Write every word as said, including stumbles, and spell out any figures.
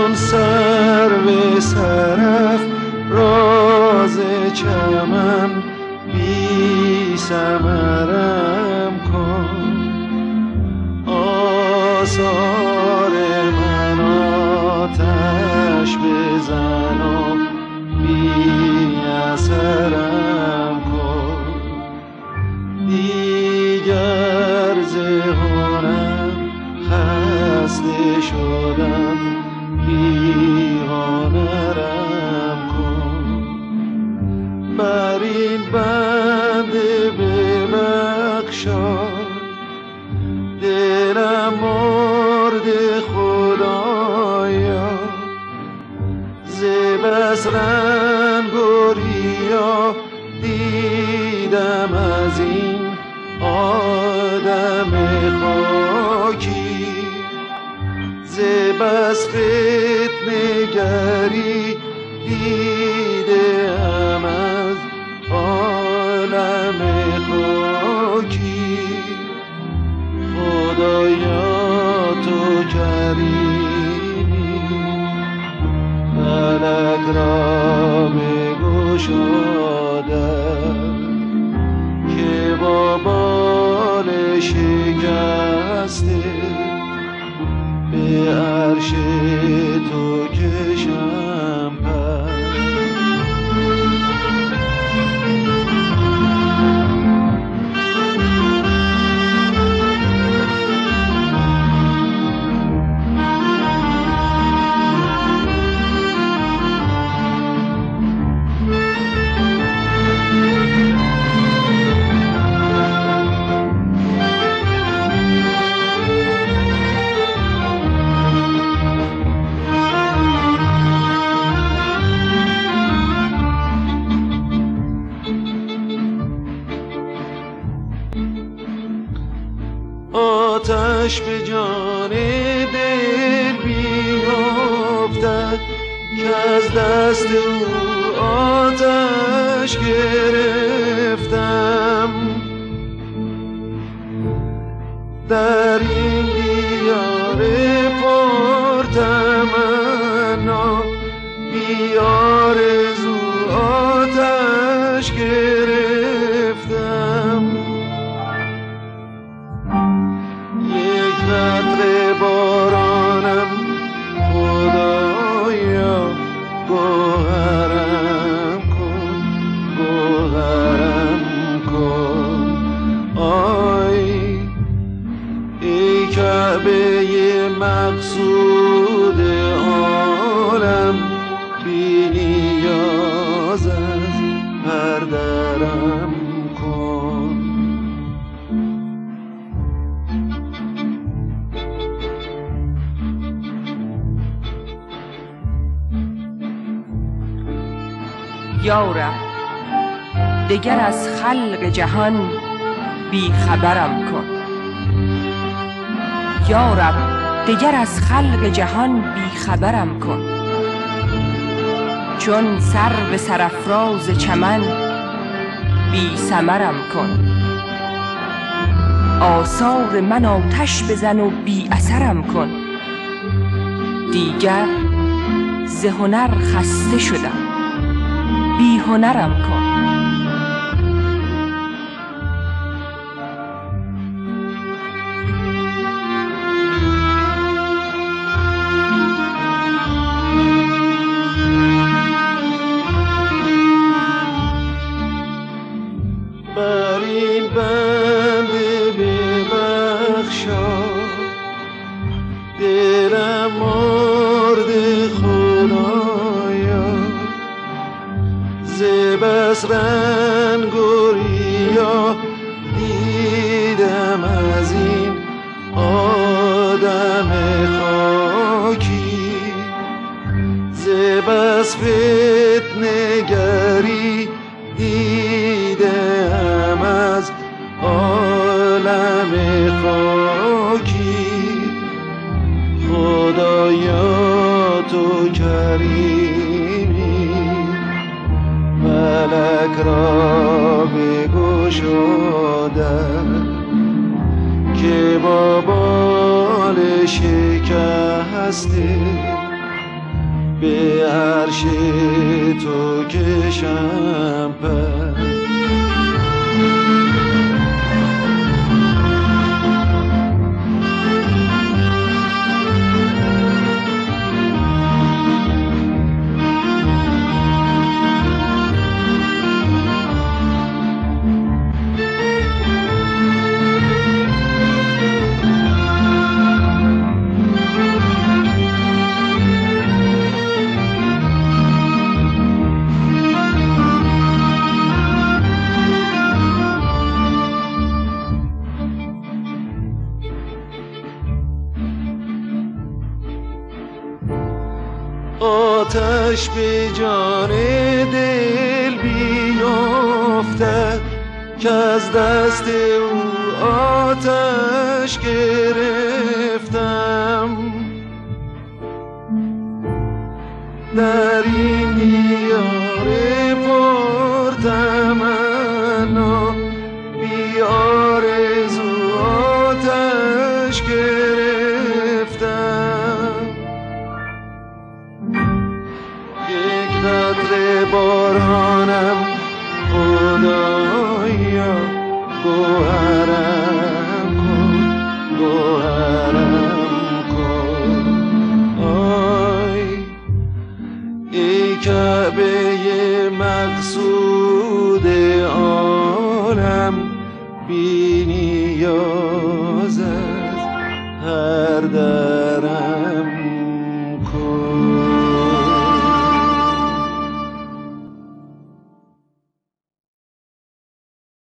چون سر به سرف راز چمن بی ثمرم کن. آثار من آتش بزن و بی اثرم کن. دیگر ز هنر خسته شدم بی هنرم کن. بر این بنده ببخشا دلم مرد خدایا. ز بس رنگ و ریا دیدم از این آدم خاکی. ز بس فتنه گری دیدم از عالم خاکی. خدایا تو کریمی فلک را بگشاده که با بال شکسته به عرش تو کشم پر. آتش به جان دل بیافتد که از دست او آتش گرفتم. در این دیار پرتمنا بی آرزو آتش گرفتم. یک قطره بارانم خدایا گوهرم کن، گوهرم کن. آی ای کعبه مقصود عالم بی نیاز از هر درم کن. یا رب دگر از خلق جهان بی خبرم کن. یا رب دگر از خلق جهان بی خبرم کن. چون سرو سرافراز چمن بی ثمرم کن. آثار من آتش بزن و بی اثرم کن. دیگر ز هنر خسته شدم بی هنرم کن. بر این بنده ببخشا دلم مرد خدایا. ز بس رنگ و ریا دیدم از این آدم خاکی. ز بس فتنه گری دیدم از عالم خاکی. خدایا تو کریمی فلک را بگشاده که با بال شکسته به عرش تو کشم پر. آتش به جان دل بیافته که از دست او آتش گرفتم. در این دیار پرتمنا بی آرزو آتش گرفتم. یک قطره بارانم خدایا گوهرم کن، گوهرم کن. آی ای کعبه مقصود عالم، بی نیازت هر درم